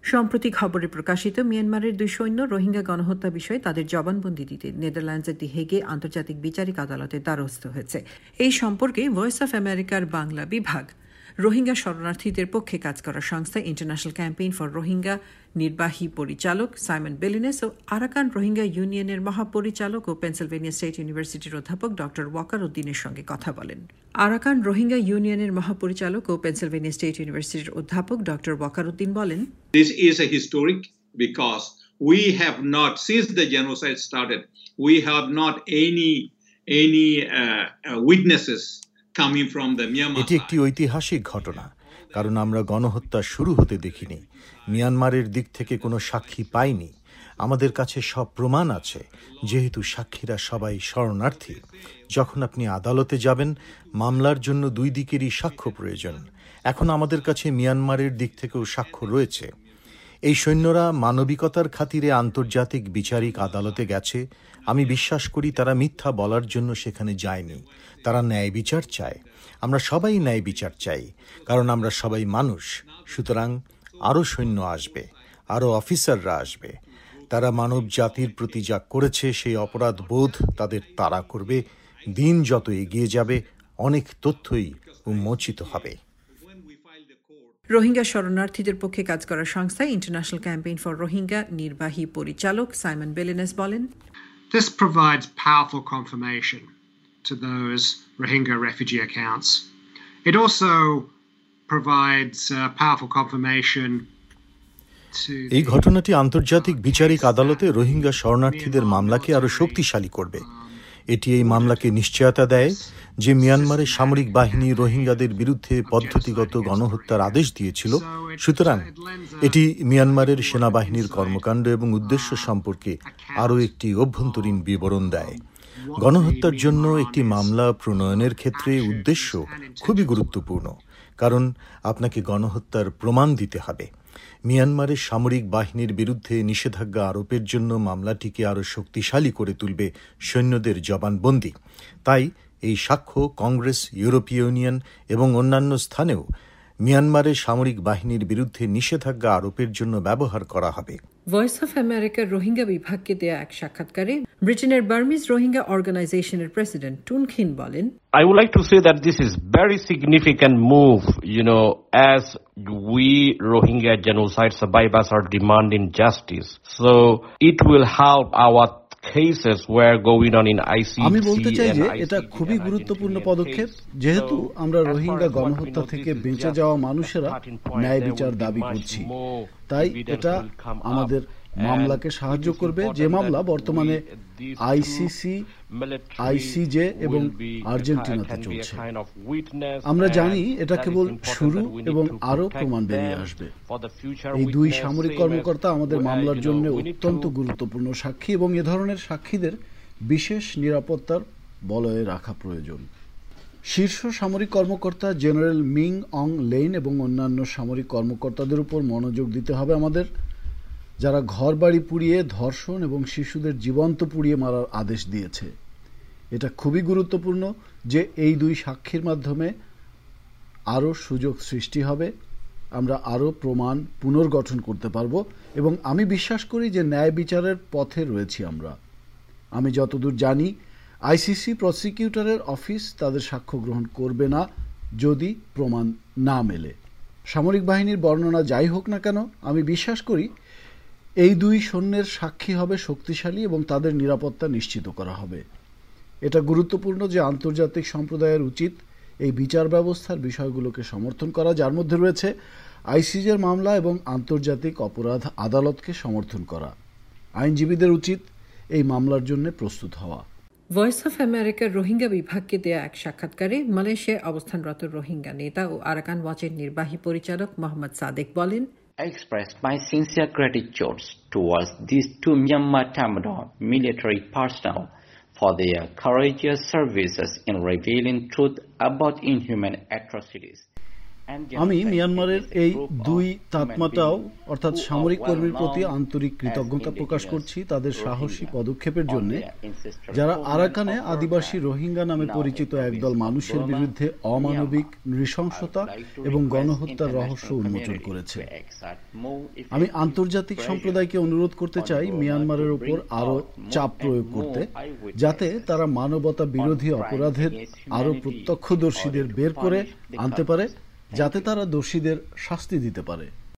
সম্প্রতি খবরে প্রকাশিত মিয়ানমারের 2 সৈন্য রোহিঙ্গা গণহত্যা বিষয়ে তাদের জবানবন্দি দিতে নেদারল্যান্ডসের দি হেগে আন্তর্জাতিক বিচারিক আদালতে দ্বারস্থ হয়েছে। এই সম্পর্কে ভয়েস অফ আমেরিকার বাংলা বিভাগ রোহিঙ্গা শরণার্থীদের পক্ষে কাজ করা সংস্থা ইন্টারন্যাশনাল ক্যাম্পেইন ফর রোহিঙ্গা নির্বাহী পরিচালক সাইমন বেলিনেস ও আরাকান রোহিঙ্গা ইউনিয়নের মহাপরিচালক ও পেনসিলভেনিয়া স্টেট ইউনিভার্সিটির অধ্যাপক ডক্টর ওয়াকার উদ্দিনের সঙ্গে কথা বলেন। আরাকান রোহিঙ্গা ইউনিয়নের মহাপরিচালক ও পেনসিলভেনিয়া স্টেট ইউনিভার্সিটির অধ্যাপক ডক্টর ওয়াকার উদ্দিন বলেন, This is a historic because we have not, since the genocide started, we have not any witnesses coming from the Myanmar. এটি একটি ঐতিহাসিক ঘটনা, কারণ আমরা গণহত্যা শুরু হতে দেখিনি। মিয়ানমারের দিক থেকে কোনো সাক্ষী পাইনি। আমাদের কাছে সব প্রমাণ আছে, যেহেতু সাক্ষীরা সবাই শরণার্থী। যখন আপনি আদালতে যাবেন, মামলার জন্য 2 দিকেরই সাক্ষ্য প্রয়োজন। এখন আমাদের কাছে মিয়ানমারের দিক থেকেও সাক্ষ্য রয়েছে। এই সৈন্যরা মানবিকতার খাতিরে আন্তর্জাতিক বিচারিক আদালতে গেছে। আমি বিশ্বাস করি তারা মিথ্যা বলার জন্য সেখানে যায়নি। তারা ন্যায় বিচার চায়। আমরা সবাই ন্যায় বিচার চাই, কারণ আমরা সবাই মানুষ। সুতরাং আরও সৈন্য আসবে, আরও অফিসাররা আসবে। তারা মানব জাতির প্রতি যা করেছে সেই অপরাধ বোধ তাদের তাড়া করবে। দিন যত এগিয়ে যাবে, অনেক তথ্যই উন্মোচিত হবে। রোহিঙ্গা শরণার্থীদের পক্ষে কাজ করা সংস্থা ইন্টারন্যাশনাল ক্যাম্পেইন ফর রোহিঙ্গা নির্বাহী পরিচালক সাইমন বেলিনেস বলেন, This provides powerful confirmation to those Rohingya refugee accounts. It also provides powerful confirmation to এই ঘটনাটি আন্তর্জাতিক বিচারিক আদালতে রোহিঙ্গা শরণার্থীদের মামলাকে আরও শক্তিশালী করবে। এটি এই মামলাকে নিশ্চয়তা দেয় যে মিয়ানমারের সামরিক বাহিনী রোহিঙ্গাদের বিরুদ্ধে পদ্ধতিগত গণহত্যার আদেশ দিয়েছিল। সুতরাং এটি মিয়ানমারের সেনাবাহিনীর কর্মকাণ্ড এবং উদ্দেশ্য সম্পর্কে আরও একটি অভ্যন্তরীণ বিবরণ দেয়। গণহত্যার জন্য একটি মামলা প্রণয়নের ক্ষেত্রে উদ্দেশ্য খুবই গুরুত্বপূর্ণ, কারণ আপনাকে গণহত্যার প্রমাণ দিতে হবে। মিয়ানমারের সামরিক বাহিনীর বিরুদ্ধে নিষেধাজ্ঞা আরোপের জন্য মামলাটিকে আরও শক্তিশালী করে তুলবে সৈন্যদের জবানবন্দি। তাই এই সাক্ষ্য কংগ্রেস, ইউরোপীয় ইউনিয়ন এবং অন্যান্য স্থানেও মিয়ানমারের সামরিক বাহিনীর বিরুদ্ধে নিষেধাজ্ঞা আরোপের জন্য ব্যবহার করা হবে। ভয়েস অফ আমেরিকার রোহিঙ্গা বিভাগকে দেয়া এক সাক্ষাৎকারে ব্রিটেনের বার্মিজ রোহিঙ্গা অর্গানাইজেশনের প্রেসিডেন্ট টুন খিন বলেন, I would like to say that this is very significant move, as we Rohingya genocide survivors are demanding justice. So it will help our cases were going on in ICC. আমি বলতে চাই যে এটা খুবই গুরুত্বপূর্ণ পদক্ষেপ, যেহেতু আমরা রোহিঙ্গা গণহত্যা থেকে বেঁচে যাওয়া মানুষেরা ন্যায় বিচার দাবি করছি। তাই এটা আমাদের মামলাকে সাহায্য করবে, যে মামলা বর্তমানে আইসিসি, আইসিজে এবং আর্জেন্টিনাতে চলছে। আমরা জানি এটা কেবল শুরু এবং আরও প্রমাণ বেরিয়ে আসবে। এই 2 সামরিক কর্মকর্তা আমাদের মামলার জন্য অত্যন্ত গুরুত্বপূর্ণ সাক্ষী এবং এ ধরনের সাক্ষীদের বিশেষ নিরাপত্তার বলয়ে রাখা প্রয়োজন। শীর্ষ সামরিক কর্মকর্তা জেনারেল মিং অং লেইন এবং অন্যান্য সামরিক কর্মকর্তাদের উপর মনোযোগ দিতে হবে আমাদের, যারা ঘরবাড়ি পুড়িয়ে, ধর্ষণ এবং শিশুদের জীবন্ত পুড়িয়ে মারার আদেশ দিয়েছে। এটা খুবই গুরুত্বপূর্ণ যে এই 2 সাক্ষীর মাধ্যমে আরও সুযোগ সৃষ্টি হবে, আমরা আরও প্রমাণ পুনর্গঠন করতে পারব এবং আমি বিশ্বাস করি যে ন্যায় বিচারের পথে রয়েছি আমরা। আমি যতদূর জানি আইসিসি প্রসিকিউটরের অফিস তাদের সাক্ষ্য গ্রহণ করবে না যদি প্রমাণ না মেলে। সামরিক বাহিনীর বর্ণনা যাই হোক না কেন, আমি বিশ্বাস করি এই 2 সৈন্যের সাক্ষী হবে শক্তিশালী এবং তাদের নিরাপত্তা নিশ্চিত করা হবে। এটা গুরুত্বপূর্ণ যে আন্তর্জাতিক সম্প্রদায়ের উচিত এই বিচার ব্যবস্থার বিষয়গুলোকে সমর্থন করা, যার মধ্যে রয়েছে আইসিজের মামলা এবং আন্তর্জাতিক অপরাধ আদালতকে সমর্থন করা। আইনজীবীদের উচিত এই মামলার জন্য প্রস্তুত হওয়া। ভয়েস অফ আমেরিকার রোহিঙ্গা বিভাগকে দেয়া এক সাক্ষাৎকারে মালয়েশিয়ায় অবস্থানরত রোহিঙ্গা নেতা ও আরাকান ওয়াচের নির্বাহী পরিচালক মোহাম্মদ সাদেক বলেন, I express my sincere gratitude towards these 2 Myanmar Tamil military personnel for their courageous services in revealing truth about inhuman atrocities. আমি মিয়ানমারের এই দুই তাতমাটাও অর্থাৎ সামরিক কর্মীর প্রতি আন্তরিক কৃতজ্ঞতা প্রকাশ করছি তাদের সাহসী পদক্ষেপের জন্য, যারা আরাকানে আদিবাসী রোহিঙ্গা নামে পরিচিত একদল মানুষের বিরুদ্ধে অমানবিক নৃশংসতা এবং গণহত্যার রহস্য উন্মোচন করেছে। আমি আন্তর্জাতিক সম্প্রদায়কে অনুরোধ করতে চাই মিয়ানমারের উপর আরও চাপ প্রয়োগ করতে, যাতে তারা মানবতা বিরোধী অপরাধের আরও প্রত্যক্ষদর্শীদের বের করে আনতে পারে, যাতে তারা দোষীদের শাস্তি দিতে পারে।